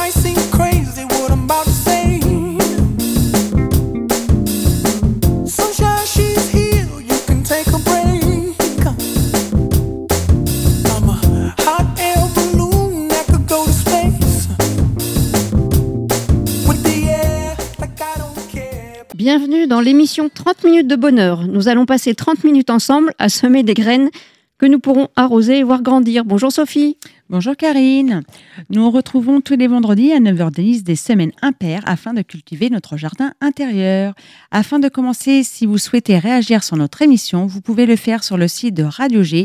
might seem crazy what I'm about to say. Sunshine, she's here, you can take a break. I'm a hot air balloon that could go to space. With the air, like I don't care. Bienvenue dans l'émission 30 minutes de bonheur. Nous allons passer 30 minutes ensemble à semer des graines que nous pourrons arroser et voir grandir. Bonjour Sophie. Bonjour Karine. Nous nous retrouvons tous les vendredis à 9h10 des semaines impaires afin de cultiver notre jardin intérieur. Afin de commencer, si vous souhaitez réagir sur notre émission, vous pouvez le faire sur le site de Radio G,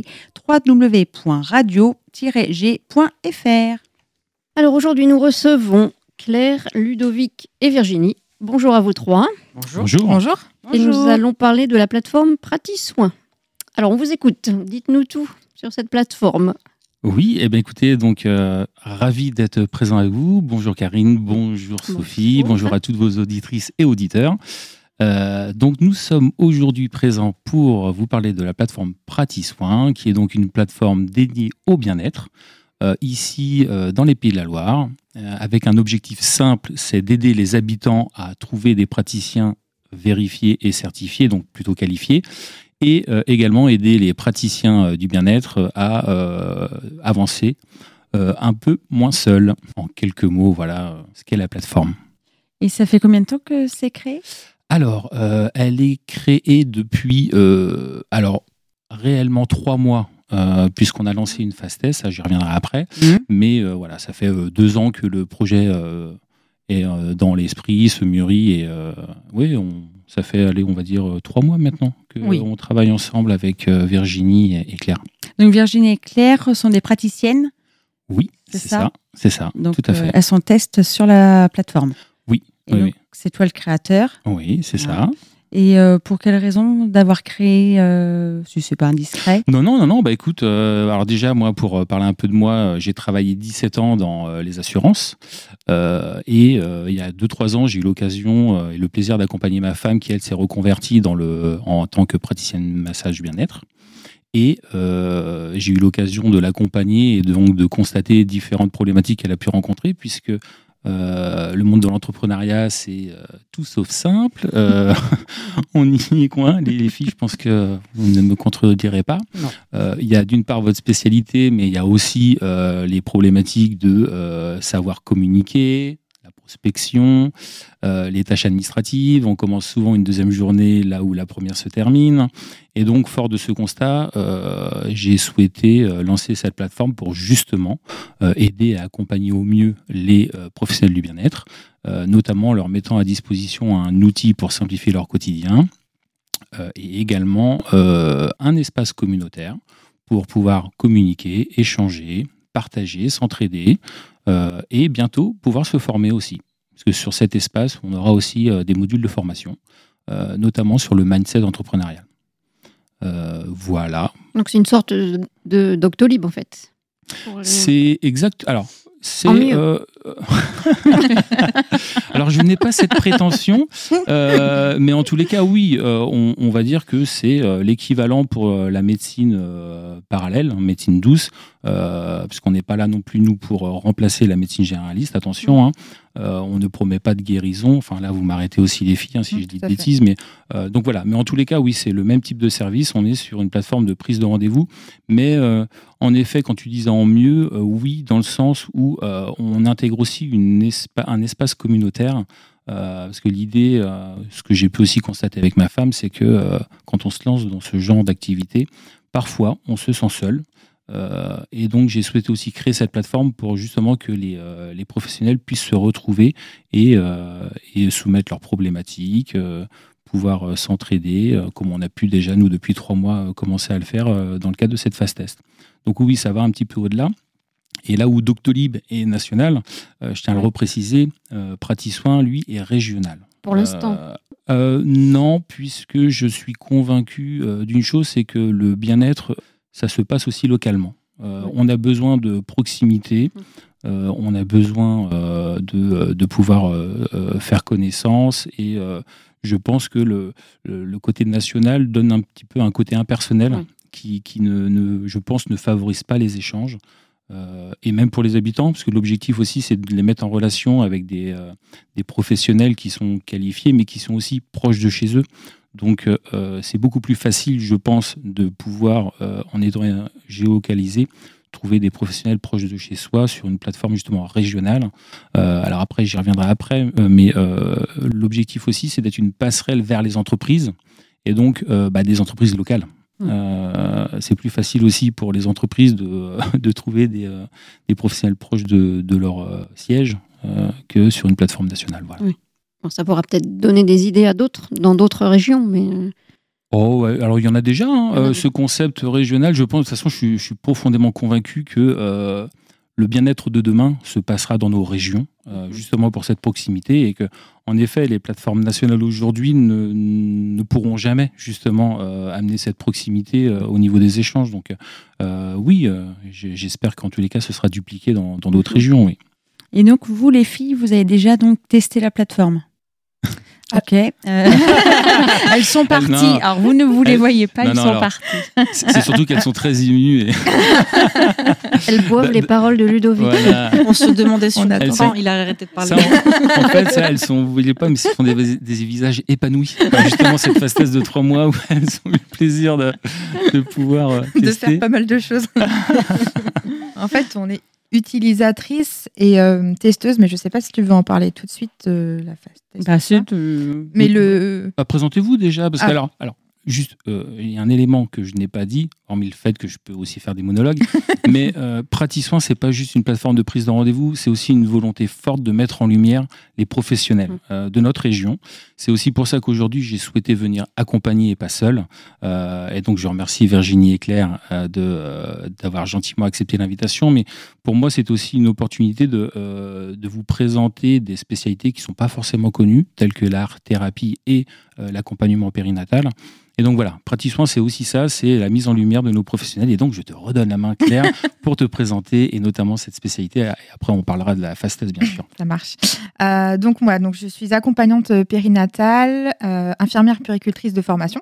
www.radio-g.fr. Alors aujourd'hui, nous recevons Claire, Ludovic et Virginie. Bonjour à vous trois. Bonjour. Bonjour. Et nous allons parler de la plateforme PratiSoin. Alors on vous écoute, dites-nous tout sur cette plateforme. Oui, écoutez, donc ravi d'être présent avec vous. Bonjour Karine, bonjour Sophie, bonjour à toutes vos auditrices et auditeurs. Donc nous sommes aujourd'hui présents pour vous parler de la plateforme PratiSoin, qui est donc une plateforme dédiée au bien-être, ici dans les Pays de la Loire, avec un objectif simple, c'est d'aider les habitants à trouver des praticiens vérifiés et certifiés, donc plutôt qualifiés, et également aider les praticiens du bien-être à avancer un peu moins seuls. En quelques mots, voilà ce qu'est la plateforme. Et ça fait combien de temps que c'est créé ? Alors, elle est créée depuis, réellement 3 mois, puisqu'on a lancé une phase test, ça j'y reviendrai après, mais voilà, ça fait 2 ans que le projet est dans l'esprit, se mûrit, et ça fait, on va dire, 3 mois maintenant qu'on travaille ensemble avec Virginie et Claire. Donc Virginie et Claire sont des praticiennes ? Oui, c'est ça. Donc, tout à fait. elles sont testes sur la plateforme ? Oui. Et donc, c'est toi le créateur ? Oui, c'est ça. Et pour quelle raison d'avoir créé, si c'est pas indiscret ? Non, bah écoute, alors déjà, moi, pour parler un peu de moi, j'ai travaillé 17 ans dans les assurances, et il y a 2-3 ans, j'ai eu l'occasion et le plaisir d'accompagner ma femme qui, elle, s'est reconvertie en tant que praticienne massage bien-être. Et j'ai eu l'occasion de l'accompagner et donc de constater différentes problématiques qu'elle a pu rencontrer, puisque le monde de l'entrepreneuriat, c'est tout sauf simple. On y est coin, les filles, je pense que vous ne me contredirez pas. Il y a d'une part votre spécialité, mais il y a aussi les problématiques de savoir communiquer, la prospection, les tâches administratives. On commence souvent une deuxième journée là où la première se termine. Et donc, fort de ce constat, j'ai souhaité lancer cette plateforme pour justement aider et accompagner au mieux les professionnels du bien-être, notamment en leur mettant à disposition un outil pour simplifier leur quotidien, et également un espace communautaire pour pouvoir communiquer, échanger, partager, s'entraider, et bientôt pouvoir se former aussi. Parce que sur cet espace, on aura aussi des modules de formation, notamment sur le mindset entrepreneurial. Voilà. Donc c'est une sorte de Doctolib en fait. C'est exact. Alors, c'est. En mieux. Alors, je n'ai pas cette prétention, mais en tous les cas, oui, on va dire que c'est l'équivalent pour la médecine parallèle, médecine douce, puisqu'on n'est pas là non plus, nous, pour remplacer la médecine généraliste. Attention, on ne promet pas de guérison. Enfin, là, vous m'arrêtez aussi, les filles, si je dis de bêtises. Mais, donc voilà. Mais en tous les cas, oui, c'est le même type de service. On est sur une plateforme de prise de rendez-vous. Mais en effet, quand tu disais en mieux, oui, dans le sens où on intègre aussi un espace communautaire. Parce que l'idée, ce que j'ai pu aussi constater avec ma femme, c'est que quand on se lance dans ce genre d'activité, parfois, on se sent seul. Et donc, j'ai souhaité aussi créer cette plateforme pour justement que les professionnels puissent se retrouver et soumettre leurs problématiques, pouvoir s'entraider, comme on a pu déjà, nous, depuis 3 mois, commencer à le faire dans le cadre de cette phase test. Donc oui, ça va un petit peu au-delà. Et là où Doctolib est national, je tiens à le repréciser, PratiSoin, lui, est régional. Pour l'instant Non, puisque je suis convaincu d'une chose, c'est que le bien-être, ça se passe aussi localement. On a besoin de proximité, on a besoin de pouvoir faire connaissance, et je pense que le côté national donne un petit peu un côté impersonnel qui je pense, ne favorise pas les échanges. et même pour les habitants, parce que l'objectif aussi, c'est de les mettre en relation avec des professionnels qui sont qualifiés, mais qui sont aussi proches de chez eux. Donc, c'est beaucoup plus facile, je pense, de pouvoir, en étant géolocalisé, trouver des professionnels proches de chez soi sur une plateforme justement régionale. Alors après, j'y reviendrai après, mais l'objectif aussi, c'est d'être une passerelle vers les entreprises, et donc des entreprises locales. C'est plus facile aussi pour les entreprises de trouver des professionnels proches de leur siège que sur une plateforme nationale. Voilà. Oui. Bon, ça pourra peut-être donner des idées à d'autres, dans d'autres régions, mais... Oh, ouais. Alors il y en a déjà, ce concept régional. Je pense, de toute façon, je suis profondément convaincu que le bien-être de demain se passera dans nos régions, justement pour cette proximité, et que, en effet, les plateformes nationales aujourd'hui ne pourront jamais justement amener cette proximité au niveau des échanges. Donc oui, j'espère qu'en tous les cas, ce sera dupliqué dans d'autres régions. Oui. Et donc vous, les filles, vous avez déjà donc testé la plateforme? Ok. Elles sont parties. Non. Alors, vous ne vous les voyez pas, elles sont parties. C'est surtout qu'elles sont très émues. Elles boivent les paroles de Ludovic. Voilà. On se demandait sur Elles quand sont- il a arrêté de parler. En fait, ça, elles sont, vous ne voyez pas, mais ce sont des visages épanouis. Enfin, justement, cette phase de 3 mois où elles ont eu le plaisir de pouvoir De tester. faire pas mal de choses. En fait, on est utilisatrice et testeuse, mais je ne sais pas si tu veux en parler tout de suite de la phase test. Bah, c'est, Mais le... Présentez-vous déjà, parce que Ah. alors juste, il y a un élément que je n'ai pas dit, hormis le fait que je peux aussi faire des monologues, mais Pratisoin, c'est pas juste une plateforme de prise de rendez-vous, c'est aussi une volonté forte de mettre en lumière les professionnels de notre région. C'est aussi pour ça qu'aujourd'hui, j'ai souhaité venir accompagner et pas seul. Et donc, je remercie Virginie et Claire d'avoir gentiment accepté l'invitation. Mais pour moi, c'est aussi une opportunité de vous présenter des spécialités qui ne sont pas forcément connues, telles que l'art-thérapie et l'accompagnement périnatal. Et donc voilà, Pratisoin, c'est aussi ça, c'est la mise en lumière de nos professionnels. Et donc, je te redonne la main, Claire, pour te présenter, et notamment cette spécialité. Et après, on parlera de la phase test, bien sûr. Ça marche. Donc, moi, je suis accompagnante périnatale, infirmière puéricultrice de formation.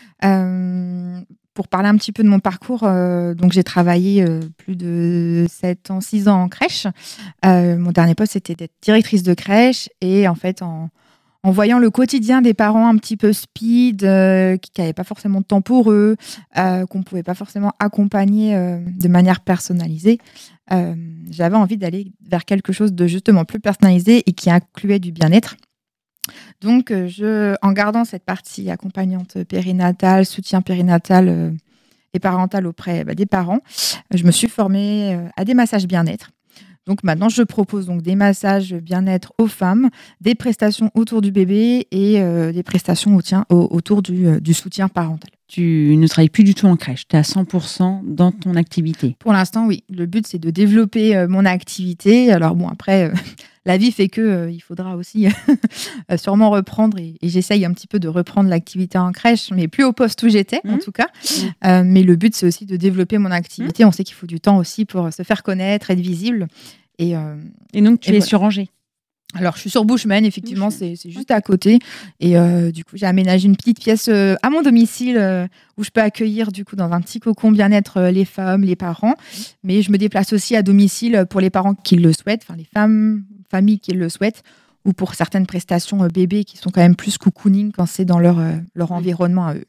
Pour parler un petit peu de mon parcours, donc j'ai travaillé plus de 6 ans en crèche. Mon dernier poste, c'était d'être directrice de crèche. Et en fait, en voyant le quotidien des parents un petit peu speed, qui n'avaient pas forcément de temps pour eux, qu'on ne pouvait pas forcément accompagner de manière personnalisée, j'avais envie d'aller vers quelque chose de justement plus personnalisé et qui incluait du bien-être. Donc, en gardant cette partie accompagnante périnatale, soutien périnatal et parental auprès des parents, je me suis formée à des massages bien-être. Donc maintenant, je propose donc des massages bien-être aux femmes, des prestations autour du bébé et des prestations autour du soutien parental. tu ne travailles plus du tout en crèche, tu es à 100% dans ton activité. Pour l'instant, oui. Le but, c'est de développer mon activité. Alors bon, après, la vie fait que il faudra aussi sûrement reprendre, et j'essaye un petit peu de reprendre l'activité en crèche, mais plus au poste où j'étais, en tout cas. Mais le but, c'est aussi de développer mon activité. On sait qu'il faut du temps aussi pour se faire connaître, être visible. Et donc, tu es voilà. sur Angers. Alors, je suis sur Bushman, effectivement, c'est juste à côté. Et du coup, j'ai aménagé une petite pièce à mon domicile où je peux accueillir, du coup, dans un petit cocon bien-être, les femmes, les parents. Mais je me déplace aussi à domicile pour les parents qui le souhaitent, enfin, les familles qui le souhaitent, ou pour certaines prestations bébés qui sont quand même plus cocooning quand c'est dans leur environnement à eux.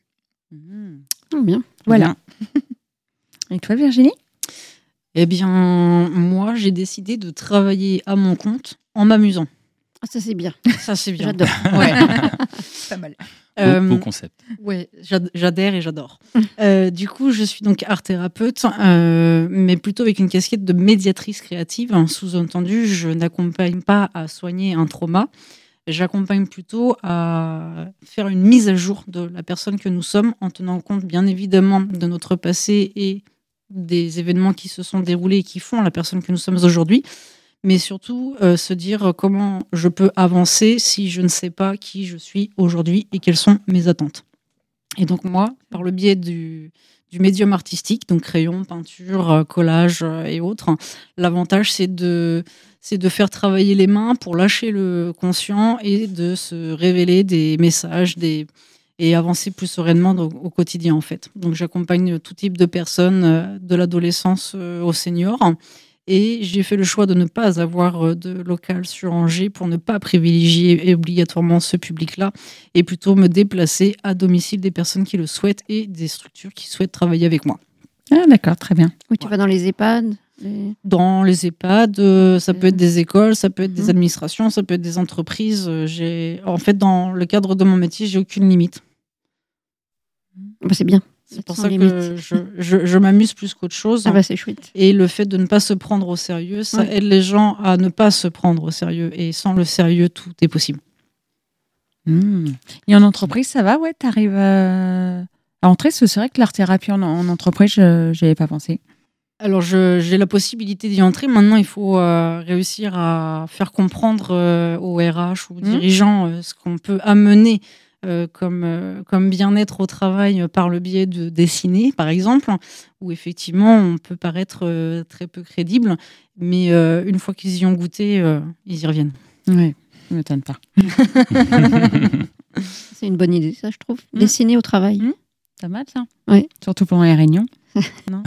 Bien. Voilà. Et toi, Virginie ? Eh bien, moi, j'ai décidé de travailler à mon compte en m'amusant. Ah, ça, c'est bien. Ça, c'est bien. J'adore. Ouais. Pas mal. Beau concept. Ouais, j'adhère et j'adore. Du coup, je suis donc art-thérapeute, mais plutôt avec une casquette de médiatrice créative. Sous-entendu, je n'accompagne pas à soigner un trauma. J'accompagne plutôt à faire une mise à jour de la personne que nous sommes, en tenant compte, bien évidemment, de notre passé et des événements qui se sont déroulés et qui font la personne que nous sommes aujourd'hui. Mais surtout, se dire comment je peux avancer si je ne sais pas qui je suis aujourd'hui et quelles sont mes attentes. Et donc moi, par le biais du médium artistique, donc crayon, peinture, collage et autres, l'avantage c'est de faire travailler les mains pour lâcher le conscient et de se révéler des messages et et avancer plus sereinement au quotidien en fait. Donc j'accompagne tout type de personnes, de l'adolescence au senior. Et j'ai fait le choix de ne pas avoir de local sur Angers pour ne pas privilégier obligatoirement ce public-là et plutôt me déplacer à domicile des personnes qui le souhaitent et des structures qui souhaitent travailler avec moi. Ah, d'accord, très bien. Oui, tu vas dans les EHPAD. Dans les EHPAD, ça peut être des écoles, ça peut être des administrations, ça peut être des entreprises. En fait, dans le cadre de mon métier, j'ai aucune limite. Bah, c'est bien. C'est pour ça que je m'amuse plus qu'autre chose. Ah bah c'est chouette. Et le fait de ne pas se prendre au sérieux, ça aide les gens à ne pas se prendre au sérieux. Et sans le sérieux, tout est possible. Et en entreprise, ça va, ouais, t'arrives à entrer. C'est vrai que l'art-thérapie en entreprise, je n'y avais pas pensé. Alors, j'ai la possibilité d'y entrer. Maintenant, il faut réussir à faire comprendre aux RH ou aux dirigeants ce qu'on peut amener comme bien-être au travail par le biais de dessiner, par exemple, où effectivement, on peut paraître très peu crédible. Mais une fois qu'ils y ont goûté, ils y reviennent. Oui, ne m'étonne pas. C'est une bonne idée, ça, je trouve. Dessiner au travail. Pas mal, ça. Oui. Surtout pendant les réunions. Non,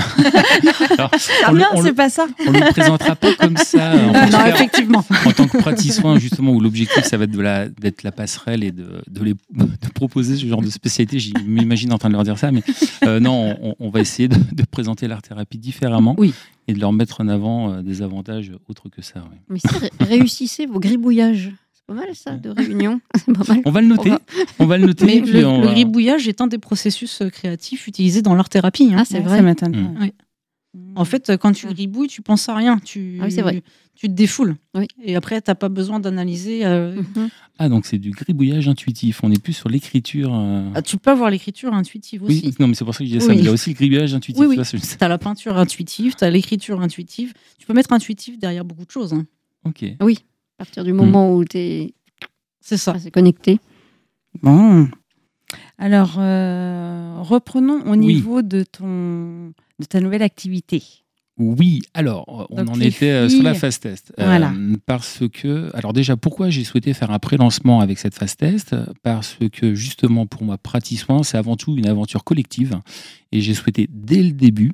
Alors, c'est pas ça. On ne le présentera pas comme ça. Non, effectivement. En tant que praticien, justement, où l'objectif, ça va être d'être la passerelle et de proposer ce genre de spécialité. Je m'imagine en train de leur dire ça, mais non, on va essayer de présenter l'art-thérapie différemment et de leur mettre en avant des avantages autres que ça. Oui. Mais ça, réussissez vos gribouillages. C'est pas mal ça, de réunion. C'est pas mal. On va le noter. On va le noter. Mais le gribouillage est un des processus créatifs utilisés dans l'art-thérapie. Ah, c'est vrai. Ça m'étonne pas. Oui. En fait, quand tu gribouilles, tu penses à rien. Oui, c'est vrai. Tu te défoules. Oui. Et après, tu n'as pas besoin d'analyser. Ah, donc c'est du gribouillage intuitif. On n'est plus sur l'écriture. Tu peux avoir l'écriture intuitive aussi. Oui, non, mais c'est pour ça que je disais ça. Mais il y a aussi le gribouillage intuitif. Oui. Tu as la peinture intuitive, tu as l'écriture intuitive. Tu peux mettre intuitif derrière beaucoup de choses. Hein. Ok. Oui, à partir du moment où tu es connecté. Bon. Alors, reprenons au niveau de ta nouvelle activité. Oui, alors, on Donc en était sur la phase test. Voilà. Parce que, alors déjà, pourquoi j'ai souhaité faire un pré-lancement avec cette phase test ? Parce que justement, pour moi, Pratisoin, c'est avant tout une aventure collective. Et j'ai souhaité, dès le début,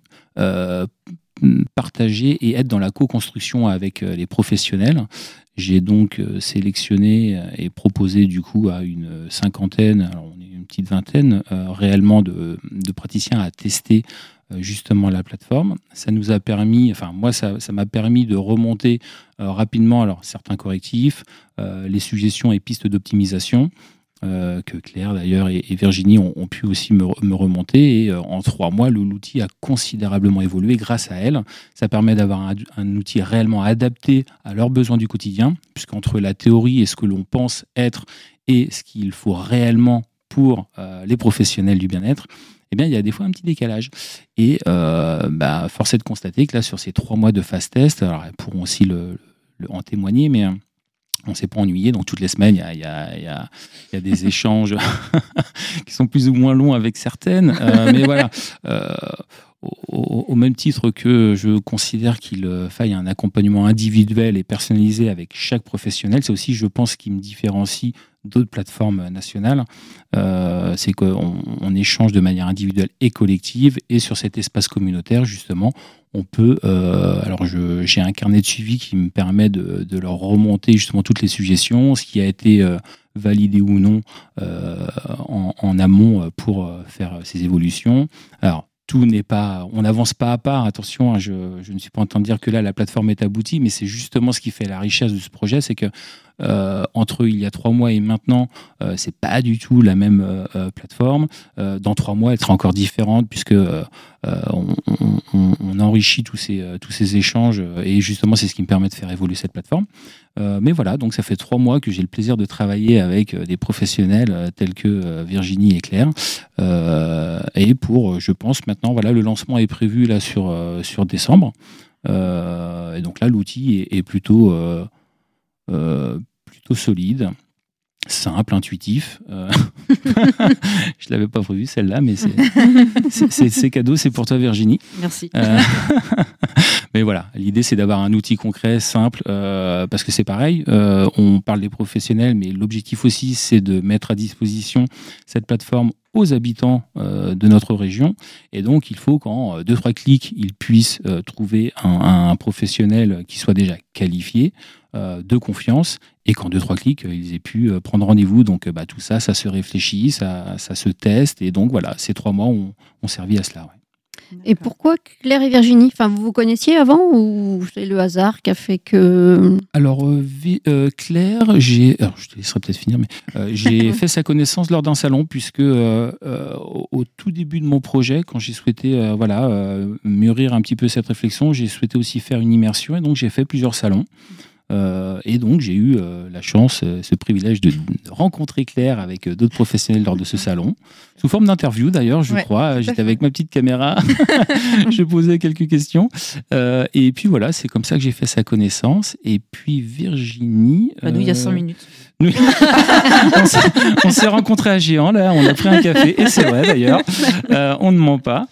partager et être dans la co-construction avec les professionnels. J'ai donc sélectionné et proposé du coup à une cinquantaine, alors on est une petite vingtaine réellement de praticiens à tester justement la plateforme. Ça nous a permis, enfin moi ça m'a permis de remonter rapidement alors certains correctifs, les suggestions et pistes d'optimisation que Claire d'ailleurs et Virginie ont pu aussi me remonter. Et en 3 mois, l'outil a considérablement évolué grâce à elles. Ça permet d'avoir un outil réellement adapté à leurs besoins du quotidien, puisqu'entre la théorie et ce que l'on pense être et ce qu'il faut réellement pour les professionnels du bien-être, eh bien, il y a des fois un petit décalage. Et force est de constater que là, sur ces 3 mois de phase test, alors elles pourront aussi en témoigner, mais on ne s'est pas ennuyé. Donc, toutes les semaines, il y a des échanges qui sont plus ou moins longs avec certaines. Mais voilà, au même titre que je considère qu'il faille un accompagnement individuel et personnalisé avec chaque professionnel, c'est aussi, je pense, ce qui me différencie d'autres plateformes nationales, c'est qu'on échange de manière individuelle et collective, et sur cet espace communautaire, justement, on peut... alors, j'ai un carnet de suivi qui me permet de leur remonter justement toutes les suggestions, ce qui a été validé ou non en amont pour faire ces évolutions. Alors, tout n'est pas, on n'avance pas à pas. Attention, je ne suis pas en train de dire que là la plateforme est aboutie, mais c'est justement ce qui fait la richesse de ce projet, c'est que entre il y a 3 mois et maintenant, c'est pas du tout la même plateforme. Dans 3 mois, elle sera encore différente puisque on enrichit tous ces échanges et justement c'est ce qui me permet de faire évoluer cette plateforme. Mais voilà, donc ça fait 3 mois que j'ai le plaisir de travailler avec des professionnels tels que Virginie et Claire. Et pour, je pense maintenant, voilà, le lancement est prévu là sur décembre. Et donc là, l'outil est plutôt solide, simple, intuitif. Je l'avais pas prévu celle-là, mais c'est cadeau, c'est pour toi Virginie. Merci. Mais voilà, l'idée c'est d'avoir un outil concret, simple, parce que c'est pareil, on parle des professionnels, mais l'objectif aussi c'est de mettre à disposition cette plateforme aux habitants de notre région. Et donc il faut qu'en 2-3 clics, ils puissent trouver un professionnel qui soit déjà qualifié, de confiance, et qu'en 2-3 clics, ils aient pu prendre rendez-vous. Donc tout ça, ça se réfléchit, ça se teste, et donc voilà, ces 3 mois ont servi à cela. Ouais. Et pourquoi Claire et Virginie? Enfin, vous vous connaissiez avant ou c'est le hasard qui a fait que... Alors, Claire, alors, je te laisserai peut-être finir, mais j'ai fait sa connaissance lors d'un salon, puisque au tout début de mon projet, quand j'ai souhaité mûrir un petit peu cette réflexion, j'ai souhaité aussi faire une immersion, et donc j'ai fait plusieurs salons. Et donc j'ai eu la chance, ce privilège de rencontrer Claire avec d'autres professionnels lors de ce salon, sous forme d'interview d'ailleurs, je crois. J'étais avec ma petite caméra, je posais quelques questions. Et puis voilà, c'est comme ça que j'ai fait sa connaissance. Et puis Virginie... Nous, il y a 5 minutes. On s'est rencontrés à Géant, là, on a pris un café, et c'est vrai d'ailleurs, on ne ment pas.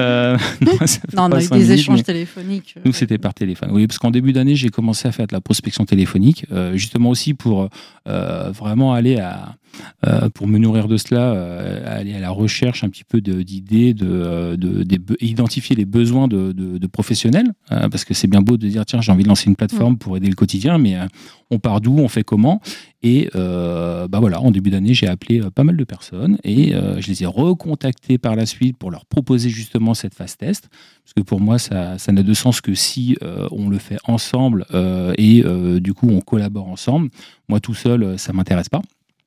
Non, on a eu des échanges téléphoniques. Nous, c'était par téléphone. Oui, parce qu'en début d'année, j'ai commencé à faire de la prospection téléphonique, justement aussi pour vraiment aller pour me nourrir de cela, aller à la recherche un petit peu d'idées, identifier les besoins de professionnels, parce que c'est bien beau de dire tiens, j'ai envie de lancer une plateforme pour aider le quotidien, mais on part d'où, on fait comment? Et voilà, en début d'année, j'ai appelé pas mal de personnes, et je les ai recontactés par la suite pour leur proposer justement cette phase test, parce que pour moi, ça n'a de sens que si on le fait ensemble et du coup on collabore ensemble. Moi tout seul, ça m'intéresse pas.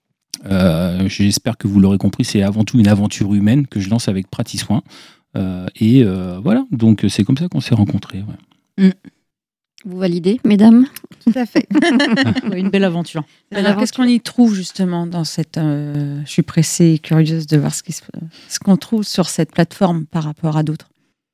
J'espère que vous l'aurez compris, c'est avant tout une aventure humaine que je lance avec Pratisoin. Voilà, donc c'est comme ça qu'on s'est rencontrés. Ouais. Vous validez, mesdames? Tout à fait. Une belle aventure. Alors, qu'est-ce qu'on y trouve justement dans cette... je suis pressée et curieuse de voir ce qu'on trouve sur cette plateforme par rapport à d'autres.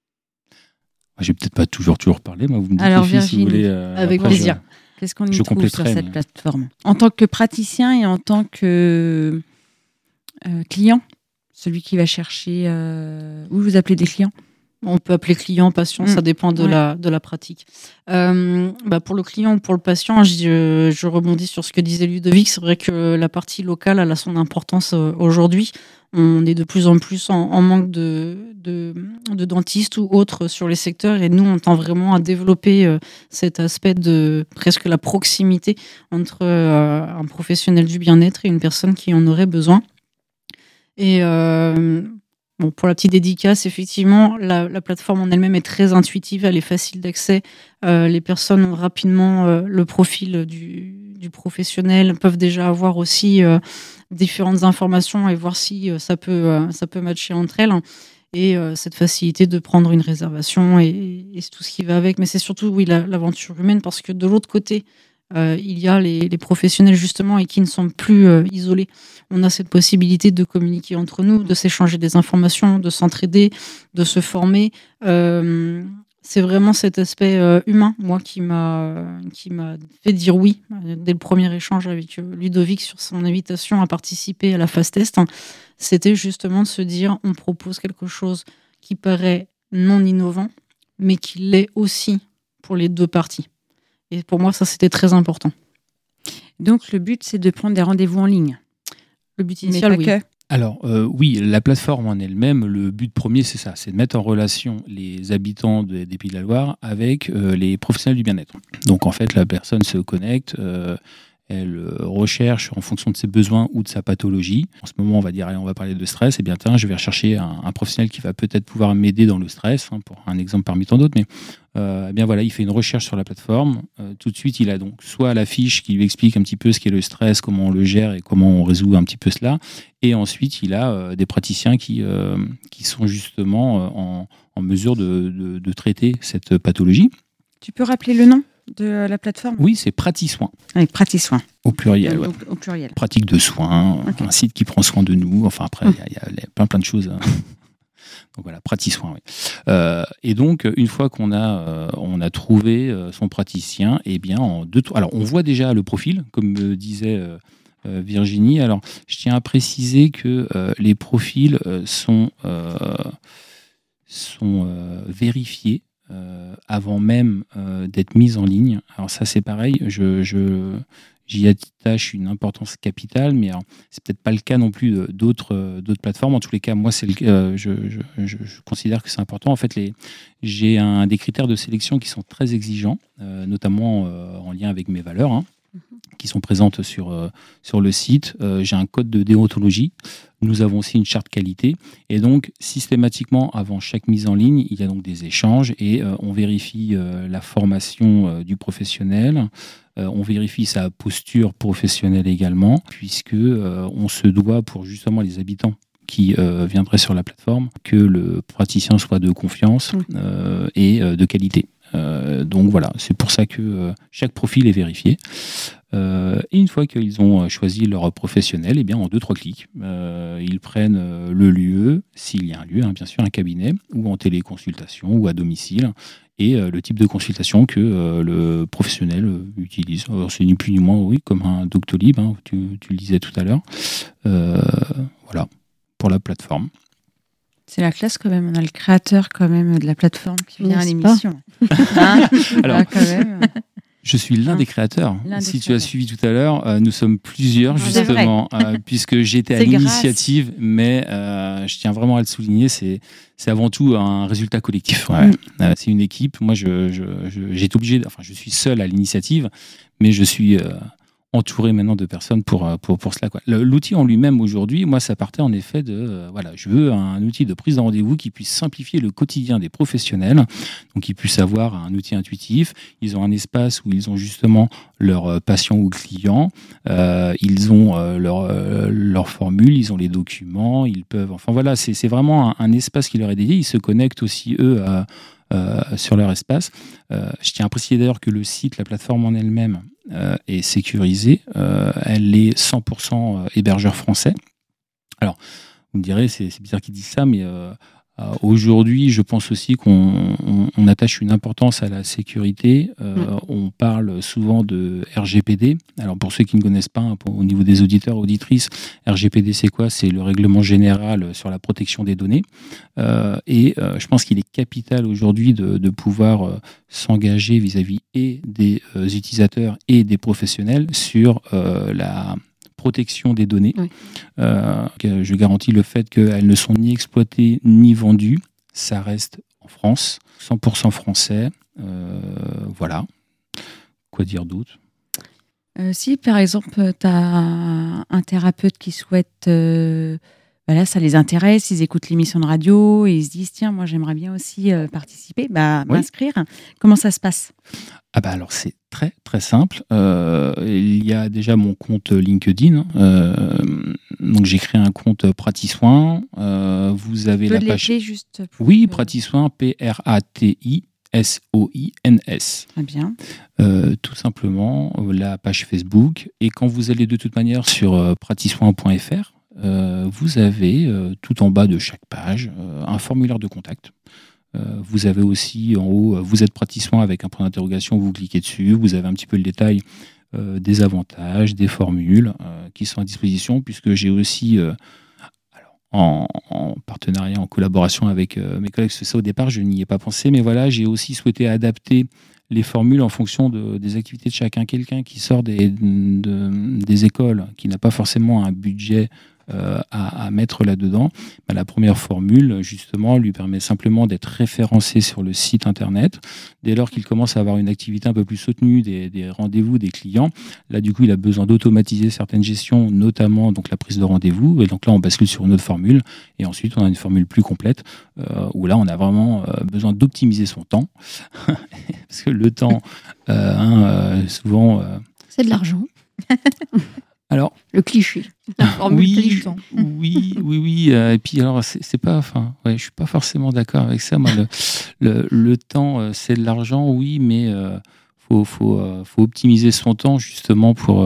J'ai peut-être pas toujours parlé, moi vous me dites alors, les filles, si vous voulez. Avec plaisir. Qu'est-ce qu'on y trouve sur cette plateforme? En tant que praticien et en tant que client, celui qui va chercher... vous appelez des clients? On peut appeler client, patient, ça dépend de la pratique. Pour le client ou pour le patient, je rebondis sur ce que disait Ludovic. C'est vrai que la partie locale elle a son importance aujourd'hui. On est de plus en plus en manque de dentistes ou autres sur les secteurs, et nous, on tend vraiment à développer cet aspect de presque la proximité entre un professionnel du bien-être et une personne qui en aurait besoin. Et pour la petite dédicace, effectivement, la plateforme en elle-même est très intuitive, elle est facile d'accès. Les personnes ont rapidement le profil du professionnel, peuvent déjà avoir aussi différentes informations et voir si ça peut matcher entre elles. Et cette facilité de prendre une réservation et tout ce qui va avec. Mais c'est surtout, l'aventure humaine, parce que de l'autre côté, il y a les professionnels justement et qui ne sont plus isolés. On a cette possibilité de communiquer entre nous, de s'échanger des informations, de s'entraider, de se former. C'est vraiment cet aspect humain, moi, qui m'a fait dire oui dès le premier échange avec Ludovic sur son invitation à participer à la phase test. C'était justement de se dire, on propose quelque chose qui paraît non innovant, mais qui l'est aussi pour les deux parties. Et pour moi, ça, c'était très important. Donc, le but, c'est de prendre des rendez-vous en ligne. Le but initial, oui. Alors, oui, la plateforme en elle-même, le but premier, c'est ça, c'est de mettre en relation les habitants des Pays de la Loire avec les professionnels du bien-être. Donc, en fait, la personne se connecte, elle recherche en fonction de ses besoins ou de sa pathologie. En ce moment, on va dire, allez, on va parler de stress. Eh bien, je vais rechercher un professionnel qui va peut-être pouvoir m'aider dans le stress, pour un exemple parmi tant d'autres. Mais eh bien voilà, il fait une recherche sur la plateforme. Tout de suite, il a donc soit la fiche qui lui explique un petit peu ce qu'est le stress, comment on le gère et comment on résout un petit peu cela. Et ensuite, il a des praticiens qui sont justement en mesure de traiter cette pathologie. Tu peux rappeler le nom de la plateforme? Oui, c'est Pratisoin. Avec Pratisoin. Au pluriel, ouais. Au pluriel. Pratique de soins, okay. Un site qui prend soin de nous. Enfin, après, il y a plein de choses. Donc voilà, Pratisoin, oui. Et donc, une fois qu'on a trouvé son praticien, eh bien, alors, on voit déjà le profil, comme me disait Virginie. Alors, je tiens à préciser que les profils sont vérifiés avant même d'être mises en ligne. Alors ça, c'est pareil, j'y attache une importance capitale, mais c'est peut-être pas le cas non plus d'autres plateformes. En tous les cas, moi, je considère que c'est important. En fait, j'ai des critères de sélection qui sont très exigeants, notamment en lien avec mes valeurs, qui sont présentes sur le site. J'ai un code de déontologie. Nous avons aussi une charte qualité. Et donc, systématiquement, avant chaque mise en ligne, il y a donc des échanges et on vérifie la formation du professionnel. On vérifie sa posture professionnelle également, puisque on se doit, pour justement les habitants qui viendraient sur la plateforme, que le praticien soit de confiance et de qualité. Donc voilà, c'est pour ça que chaque profil est vérifié. Et une fois qu'ils ont choisi leur professionnel, eh bien, en 2-3 clics, ils prennent le lieu, s'il y a un lieu, bien sûr, un cabinet, ou en téléconsultation, ou à domicile, et le type de consultation que le professionnel utilise. Alors, c'est ni plus ni moins, oui, comme un Doctolib, tu le disais tout à l'heure. Voilà, pour la plateforme. C'est la classe quand même, on a le créateur quand même de la plateforme qui vient à N'est-ce l'émission. Alors, quand même. Je suis l'un des créateurs. Si tu as suivi tout à l'heure, nous sommes plusieurs justement, puisque j'étais à l'initiative, mais je tiens vraiment à le souligner, c'est avant tout un résultat collectif. C'est une équipe. Moi, j'ai été obligé, je suis seul à l'initiative, mais je suis entouré maintenant de personnes pour cela, quoi. L'outil en lui-même aujourd'hui, moi, ça partait en effet de je veux un outil de prise de rendez-vous qui puisse simplifier le quotidien des professionnels, donc ils puissent avoir un outil intuitif. Ils ont un espace où ils ont justement leurs patients ou clients, ils ont leur formule, ils ont les documents, ils peuvent. Enfin voilà, c'est vraiment un espace qui leur est dédié. Ils se connectent aussi eux sur leur espace. Je tiens à préciser d'ailleurs que le site, la plateforme en elle-même, est sécurisée. Elle est 100% hébergeur français. Alors, vous me direz, c'est bizarre qu'ils disent ça, mais aujourd'hui, je pense aussi qu'on attache une importance à la sécurité. On parle souvent de RGPD. Alors, pour ceux qui ne connaissent pas, au niveau des auditeurs, auditrices, RGPD, c'est quoi? C'est le règlement général sur la protection des données. Et je pense qu'il est capital aujourd'hui de pouvoir s'engager vis-à-vis et des utilisateurs et des professionnels sur la protection des données. Je garantis le fait qu'elles ne sont ni exploitées ni vendues. Ça reste en France, 100% français. Voilà. Quoi dire d'autre? Si, par exemple, tu as un thérapeute qui souhaite... ça les intéresse, ils écoutent l'émission de radio et ils se disent, tiens, moi j'aimerais bien aussi participer, m'inscrire. Comment ça se passe? Alors c'est très très simple. Il y a déjà mon compte LinkedIn. Donc j'ai créé un compte Pratisoin. Vous avez la page. Juste Oui, Pratisoin, Pratisoins. Très bien. Tout simplement la page Facebook. Et quand vous allez de toute manière sur pratisoin.fr, vous avez tout en bas de chaque page un formulaire de contact. Vous avez aussi en haut, vous êtes Pratisoin avec un point d'interrogation, vous cliquez dessus, vous avez un petit peu le détail des avantages, des formules qui sont à disposition, puisque j'ai aussi, en partenariat, en collaboration avec mes collègues, ça au départ je n'y ai pas pensé, mais voilà, j'ai aussi souhaité adapter les formules en fonction des activités de chacun. Quelqu'un qui sort des écoles, qui n'a pas forcément un budget à mettre là-dedans, la première formule, justement, lui permet simplement d'être référencé sur le site internet. Dès lors qu'il commence à avoir une activité un peu plus soutenue, des rendez-vous, des clients, là, du coup, il a besoin d'automatiser certaines gestions, notamment donc la prise de rendez-vous. Et donc là, on bascule sur une autre formule. Et ensuite, on a une formule plus complète, où là, on a vraiment besoin d'optimiser son temps. Parce que le temps, souvent... c'est de l'argent. Alors, le cliché. La formule cliché. Oui. Et puis alors, c'est pas, je suis pas forcément d'accord avec ça. Moi, le temps, c'est de l'argent, oui, mais faut optimiser son temps justement pour.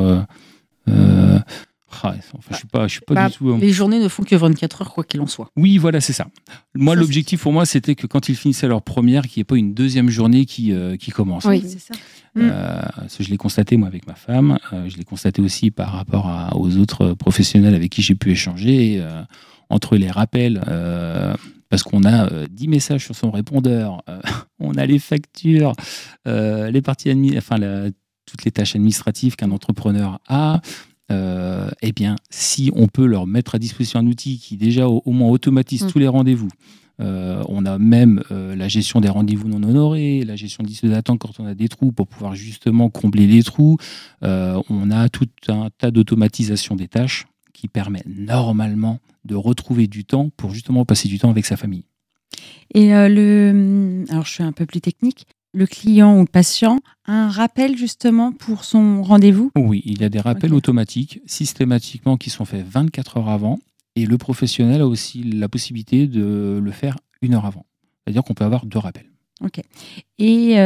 Je suis pas du tout. Les journées ne font que 24 heures, quoi qu'il en soit. Oui, voilà, c'est ça. Moi, l'objectif pour moi, c'était que quand ils finissaient leur première, qu'il n'y ait pas une deuxième journée qui commence. Oui, c'est ça. Je l'ai constaté, moi, avec ma femme. Je l'ai constaté aussi par rapport aux autres professionnels avec qui j'ai pu échanger. Et, entre les rappels parce qu'on a 10 messages sur son répondeur, on a les factures, les parties toutes les tâches administratives qu'un entrepreneur a. Eh bien, si on peut leur mettre à disposition un outil qui déjà au moins automatise tous les rendez-vous, on a même la gestion des rendez-vous non honorés, la gestion de liste d'attente quand on a des trous pour pouvoir justement combler les trous. On a tout un tas d'automatisation des tâches qui permet normalement de retrouver du temps pour justement passer du temps avec sa famille. Et alors je suis un peu plus technique, le client ou le patient a un rappel justement pour son rendez-vous? Oui, il y a des rappels automatiques systématiquement qui sont faits 24 heures avant. Et le professionnel a aussi la possibilité de le faire 1 heure avant. C'est-à-dire qu'on peut avoir 2 rappels. Ok. Et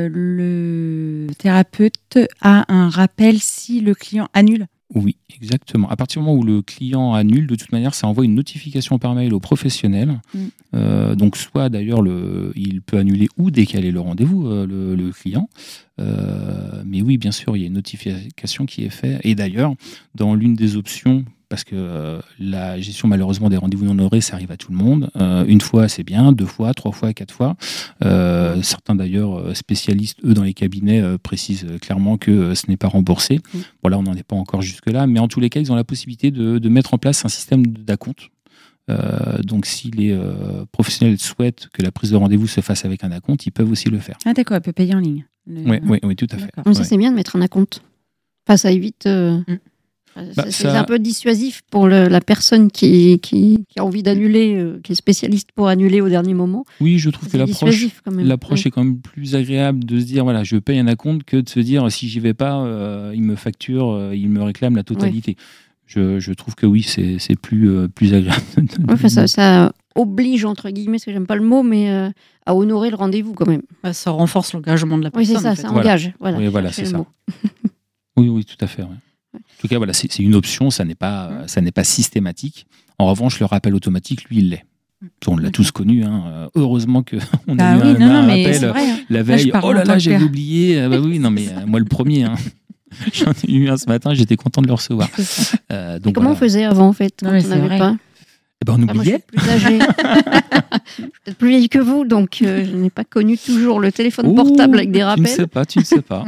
le thérapeute a un rappel si le client annule? Oui, exactement. À partir du moment où le client annule, de toute manière, ça envoie une notification par mail au professionnel. Donc, soit d'ailleurs, il peut annuler ou décaler le rendez-vous, le client. Mais oui, bien sûr, il y a une notification qui est faite. Et d'ailleurs, dans l'une des options, parce que la gestion malheureusement des rendez-vous non honorés, ça arrive à tout le monde. 1 fois, c'est bien, 2 fois, 3 fois, 4 fois. Certains d'ailleurs spécialistes, eux, dans les cabinets, précisent clairement que ce n'est pas remboursé. Voilà, on n'en est pas encore jusque-là, mais en tous les cas, ils ont la possibilité de mettre en place un système d'acompte. Donc, si les professionnels souhaitent que la prise de rendez-vous se fasse avec un acompte, ils peuvent aussi le faire. Ah d'accord, elle peut payer en ligne. Oui, tout à fait. Donc ça, c'est bien de mettre un acompte. Enfin, ça évite... c'est un peu dissuasif pour la personne qui a envie d'annuler, qui est spécialiste pour annuler au dernier moment. Oui, je trouve que l'approche est quand même plus agréable de se dire, voilà, je paye un acompte que de se dire, si j'y vais pas, il me facture, il me réclame la totalité. Je trouve que oui, c'est plus agréable. Ça oblige, entre guillemets, parce que j'aime pas le mot, mais à honorer le rendez-vous quand même. Ça renforce l'engagement de la personne. Oui, c'est ça, ça engage. Voilà, oui, voilà, c'est ça. Oui, tout à fait. Ouais. En tout cas, voilà, c'est une option, ça n'est pas systématique. En revanche, le rappel automatique, lui, il l'est. On l'a tous connu. Hein. Heureusement qu'on a eu un rappel la veille. Oh là là, j'avais oublié. Oui, non, mais moi, le premier. Hein. J'en ai eu un ce matin, j'étais content de le recevoir. Donc, comment on faisait avant, en fait, quand on n'avait pas? On oubliait. Moi, je suis plus âgée. Je suis peut-être plus vieille que vous, donc je n'ai pas connu toujours le téléphone portable avec des rappels. Tu ne sais pas.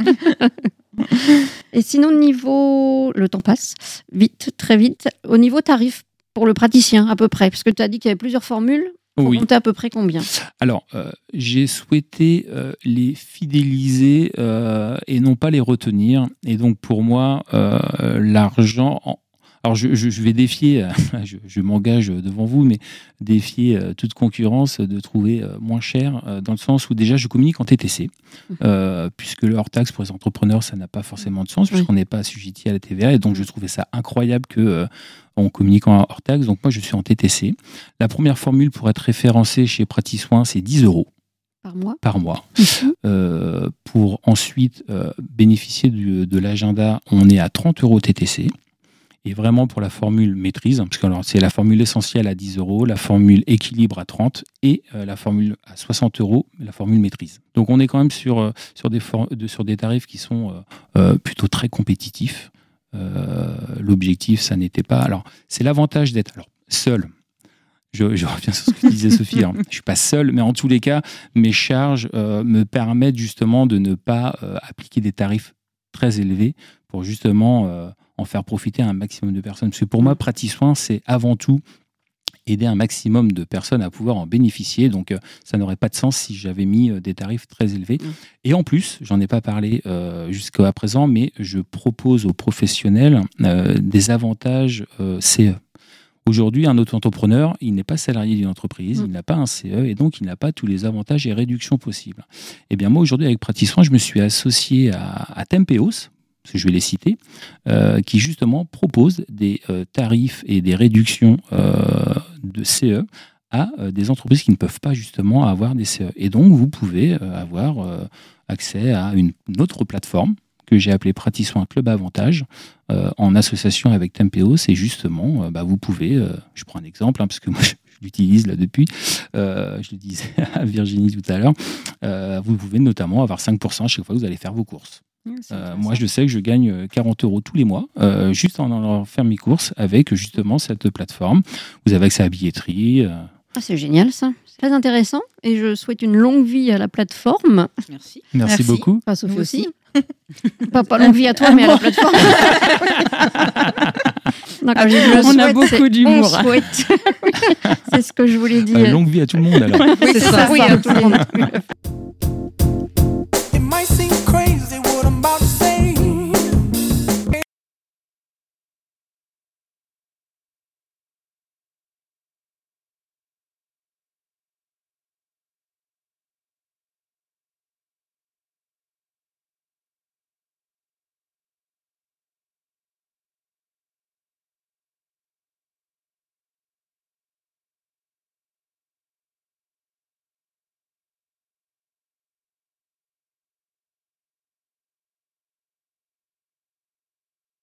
Et sinon, le temps passe vite, très vite. Au niveau tarif pour le praticien, à peu près, parce que tu as dit qu'il y avait plusieurs formules. Faut compter à peu près combien? Alors, j'ai souhaité les fidéliser et non pas les retenir. Et donc, pour moi, l'argent... Alors, je vais défier, je m'engage devant vous, mais défier toute concurrence de trouver moins cher, dans le sens où déjà je communique en TTC, puisque le hors-taxe pour les entrepreneurs, ça n'a pas forcément de sens, puisqu'on n'est pas assujetti à la TVA, et donc je trouvais ça incroyable qu'on communique en hors-taxe. Donc moi, je suis en TTC. La première formule pour être référencée chez Pratisoin, c'est 10 €. Par mois. Pour ensuite bénéficier de l'agenda, on est à 30 € TTC. Et vraiment pour la formule maîtrise, parce que c'est la formule essentielle à 10 €, la formule équilibre à 30 et la formule à 60 €, la formule maîtrise. Donc on est quand même sur des tarifs qui sont plutôt très compétitifs. L'objectif, ça n'était pas... Alors, c'est l'avantage d'être seul. Je reviens sur ce que disait Sophie. Je ne suis pas seul, mais en tous les cas, mes charges me permettent justement de ne pas appliquer des tarifs très élevés pour justement... en faire profiter un maximum de personnes. Parce que pour moi, Pratisoin, c'est avant tout aider un maximum de personnes à pouvoir en bénéficier. Donc, ça n'aurait pas de sens si j'avais mis des tarifs très élevés. Et en plus, j'en ai pas parlé jusqu'à présent, mais je propose aux professionnels des avantages CE. Aujourd'hui, un auto-entrepreneur, il n'est pas salarié d'une entreprise, il n'a pas un CE, et donc il n'a pas tous les avantages et réductions possibles. Eh bien, moi, aujourd'hui, avec Pratisoin, je me suis associé à Tempeos, parce que je vais les citer, qui justement propose des tarifs et des réductions de CE à des entreprises qui ne peuvent pas justement avoir des CE. Et donc, vous pouvez avoir accès à une autre plateforme que j'ai appelée Pratisoin Club Avantage, en association avec Tempeos. Et justement, vous pouvez, je prends un exemple, parce que moi, je l'utilise là depuis, je le disais à Virginie tout à l'heure, vous pouvez notamment avoir 5% chaque fois que vous allez faire vos courses. Moi, je sais que je gagne 40 € tous les mois, juste en allant faire mes courses avec justement cette plateforme. Vous avez accès à la billetterie, Ah, c'est génial ça, c'est très intéressant et je souhaite une longue vie à la plateforme. Merci. Merci beaucoup. Pas Sophie Nous aussi. Pas longue vie à toi, mais à la plateforme. Non, quand je dis On a souhaite, beaucoup c'est d'humour. on souhaite. C'est ce que je voulais dire. Longue vie à tout le monde alors. Oui, c'est ça. Oui, à tout le monde.